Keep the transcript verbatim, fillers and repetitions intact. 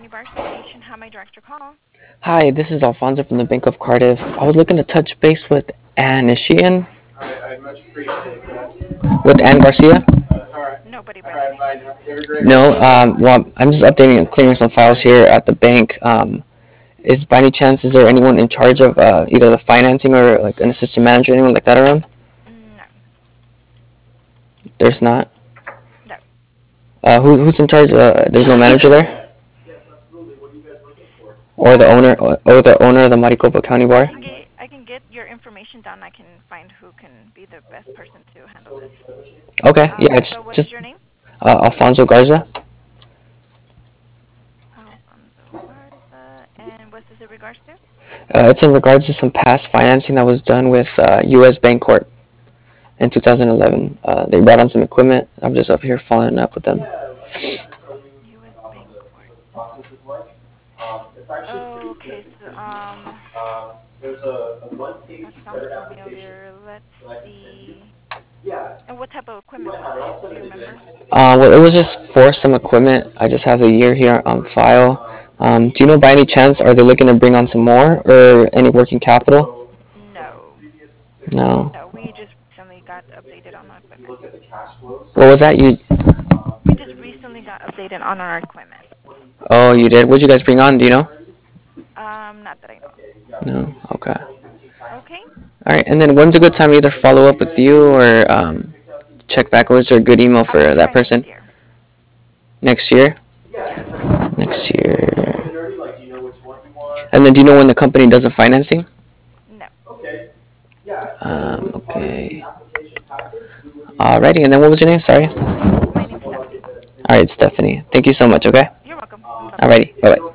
Bar Association. How may I direct your call? Hi, this is Alfonso from the Bank of Cardiff. I was looking to touch base with Anne. Is she in? With Anne Garcia? Nobody by that name. No. Um, well, I'm just updating and clearing some files here at the bank. Um, is by any chance is there anyone in charge of uh, either the financing or like an assistant manager, anyone like that around? No, There's not. no. Uh, who, who's in charge? Uh, there's no manager there, or the owner, or, or the owner of the Maricopa County I Bar. can get I can get your information down. I can find who can be the best person to handle this. Okay. Yeah. Um, It's so what is just your name? uh, Alfonso Garza. Alfonso Garza. And what's this in regards to? Uh, it's in regards to some past financing that was done with uh, U S Bancorp in two thousand eleven. Uh, they brought on some equipment. I'm just up here following up with them. U S Bancorp. Oh, okay. So um, that sounds familiar. Let's see. And what type of equipment was it? Do you remember? Uh, well, it was just for some equipment. I just have the year here on file. Um, do you know by any chance, are they looking to bring on some more or any working capital? No, No. no. We just recently got updated on our equipment. What was that? You? We just recently got updated on our equipment. Oh, you did. What'd you guys bring on? Do you know? Um, not that I know No. Okay. of. Okay. All right. And then when's a good time to either follow up with you or um, check back? Was there a good email I for would that try next person? year. Next year? Yes. Next year. And then do you know when the company does the financing? No. Um, okay. Alrighty. And then what was your name? Sorry. My name's Stephanie. Alright, Stephanie. Thank you so much, okay? You're welcome. Bye bye. Alrighty. Bye bye.